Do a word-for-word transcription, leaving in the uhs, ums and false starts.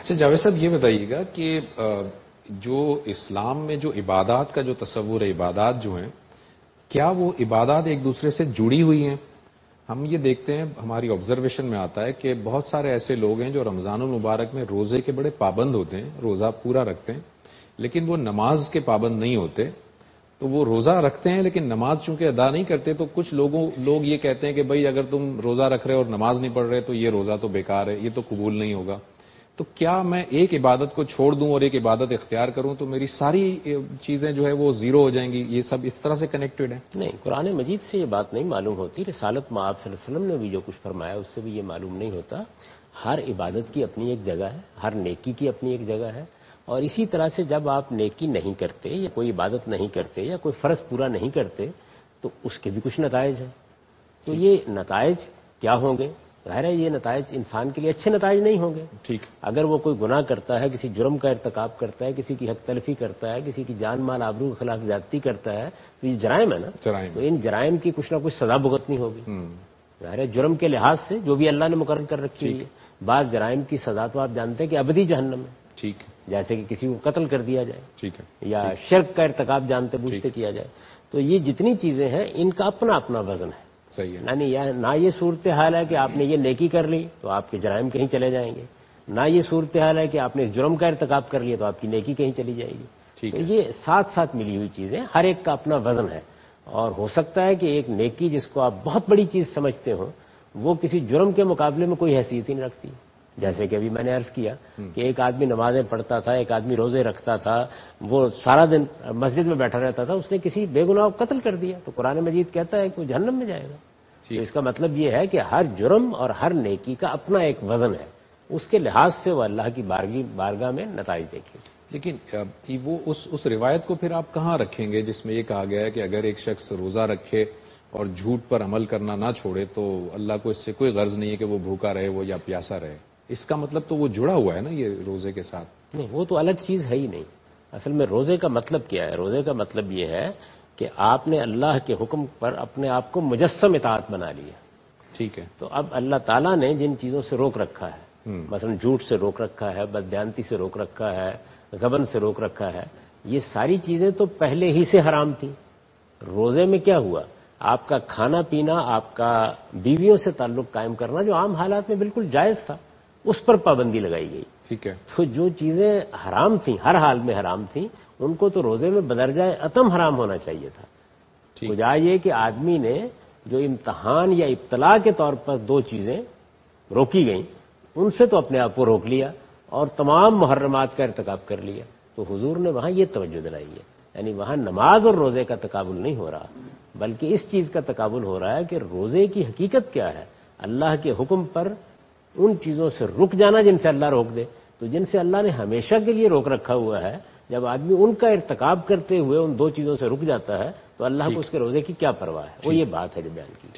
اچھا جاوید صاحب یہ بتائیے گا کہ جو اسلام میں جو عبادات کا جو تصور ہے، عبادات جو ہیں، کیا وہ عبادات ایک دوسرے سے جڑی ہوئی ہیں؟ ہم یہ دیکھتے ہیں، ہماری آبزرویشن میں آتا ہے کہ بہت سارے ایسے لوگ ہیں جو رمضان المبارک میں روزے کے بڑے پابند ہوتے ہیں، روزہ پورا رکھتے ہیں، لیکن وہ نماز کے پابند نہیں ہوتے. تو وہ روزہ رکھتے ہیں لیکن نماز چونکہ ادا نہیں کرتے، تو کچھ لوگوں لوگ یہ کہتے ہیں کہ بھئی اگر تم روزہ رکھ رہے اور نماز نہیں پڑھ رہے تو یہ روزہ تو بیکار ہے، یہ تو قبول نہیں ہوگا. تو کیا میں ایک عبادت کو چھوڑ دوں اور ایک عبادت اختیار کروں تو میری ساری چیزیں جو ہے وہ زیرو ہو جائیں گی؟ یہ سب اس طرح سے کنیکٹڈ ہیں؟ نہیں، قرآن مجید سے یہ بات نہیں معلوم ہوتی. رسالت میں آپ صلی اللہ علیہ وسلم نے بھی جو کچھ فرمایا اس سے بھی یہ معلوم نہیں ہوتا. ہر عبادت کی اپنی ایک جگہ ہے، ہر نیکی کی اپنی ایک جگہ ہے. اور اسی طرح سے جب آپ نیکی نہیں کرتے یا کوئی عبادت نہیں کرتے یا کوئی فرض پورا نہیں کرتے تو اس کے بھی کچھ نتائج ہیں. تو یہ نتائج کیا ہوں گے؟ ظاہر ہے یہ نتائج انسان کے لیے اچھے نتائج نہیں ہوں گے. ٹھیک. اگر وہ کوئی گناہ کرتا ہے، کسی جرم کا ارتکاب کرتا ہے، کسی کی حق تلفی کرتا ہے، کسی کی جان مال آبرو کے خلاف زیادتی کرتا ہے، تو یہ جرائم ہے نا. جرائم. تو ان جرائم کی کچھ نہ کچھ سزا بھگتنی ہوگی. ظاہر ہے جرم کے لحاظ سے جو بھی اللہ نے مقرر کر رکھی ہوئی ہے. بعض جرائم کی سزا تو آپ جانتے ہیں کہ ابدی جہنم ہے. ٹھیک. جیسے کہ کسی کو قتل کر دیا جائے. ٹھیک ہے. یا شرک کا ارتکاب جانتے بوجھتے کیا جائے. تو یہ جتنی چیزیں ہیں ان کا اپنا اپنا وزن ہے. صحیح ہے. یعنی نہ یہ صورتحال ہے کہ آپ نے یہ نیکی کر لی تو آپ کے جرائم کہیں چلے جائیں گے، نہ یہ صورتحال ہے کہ آپ نے جرم کا ارتکاب کر لیا تو آپ کی نیکی کہیں چلی جائے گی. تو یہ ساتھ ساتھ ملی ہوئی چیزیں، ہر ایک کا اپنا وزن ہے. اور ہو سکتا ہے کہ ایک نیکی جس کو آپ بہت بڑی چیز سمجھتے ہو وہ کسی جرم کے مقابلے میں کوئی حیثیت ہی نہیں رکھتی. جیسے کہ ابھی میں نے عرض کیا کہ ایک آدمی نمازیں پڑھتا تھا، ایک آدمی روزے رکھتا تھا، وہ سارا دن مسجد میں بیٹھا رہتا تھا، اس نے کسی بے گناہ کو قتل کر دیا تو قرآن مجید کہتا ہے کہ وہ جہنم میں جائے گا. تو اس کا مطلب یہ ہے کہ ہر جرم اور ہر نیکی کا اپنا ایک وزن ہے، اس کے لحاظ سے وہ اللہ کی بارگی بارگاہ میں نتائج دیکھے. لیکن وہ اس اس روایت کو پھر آپ کہاں رکھیں گے جس میں یہ کہا گیا ہے کہ اگر ایک شخص روزہ رکھے اور جھوٹ پر عمل کرنا نہ چھوڑے تو اللہ کو اس سے کوئی غرض نہیں ہے کہ وہ بھوکا رہے وہ یا پیاسا رہے؟ اس کا مطلب تو وہ جڑا ہوا ہے نا یہ روزے کے ساتھ. نہیں، وہ تو الگ چیز ہے ہی نہیں. اصل میں روزے کا مطلب کیا ہے؟ روزے کا مطلب یہ ہے کہ آپ نے اللہ کے حکم پر اپنے آپ کو مجسم اطاعت بنا لیا. ٹھیک ہے. تو اب اللہ تعالیٰ نے جن چیزوں سے روک رکھا ہے، مثلا جھوٹ سے روک رکھا ہے، بددیانتی سے روک رکھا ہے، غبن سے روک رکھا ہے، یہ ساری چیزیں تو پہلے ہی سے حرام تھیں. روزے میں کیا ہوا؟ آپ کا کھانا پینا، آپ کا بیویوں سے تعلق قائم کرنا جو عام حالات میں بالکل جائز تھا، اس پر پابندی لگائی گئی. ٹھیک ہے. تو جو چیزیں حرام تھیں، ہر حال میں حرام تھیں، ان کو تو روزے میں بدرجہ اتم حرام ہونا چاہیے تھا. وجہ یہ کہ آدمی نے جو امتحان یا ابتلا کے طور پر دو چیزیں روکی گئیں ان سے تو اپنے آپ کو روک لیا اور تمام محرمات کا ارتکاب کر لیا. تو حضور نے وہاں یہ توجہ دلائی ہے، یعنی وہاں نماز اور روزے کا تقابل نہیں ہو رہا، بلکہ اس چیز کا تقابل ہو رہا ہے کہ روزے کی حقیقت کیا ہے؟ اللہ کے حکم پر ان چیزوں سے رک جانا جن سے اللہ روک دے. تو جن سے اللہ نے ہمیشہ کے لیے روک رکھا ہوا ہے، جب آدمی ان کا ارتکاب کرتے ہوئے ان دو چیزوں سے رک جاتا ہے تو اللہ کو اس کے روزے کی کیا پرواہ ہے؟ وہ یہ بات ہے جو بیان کی.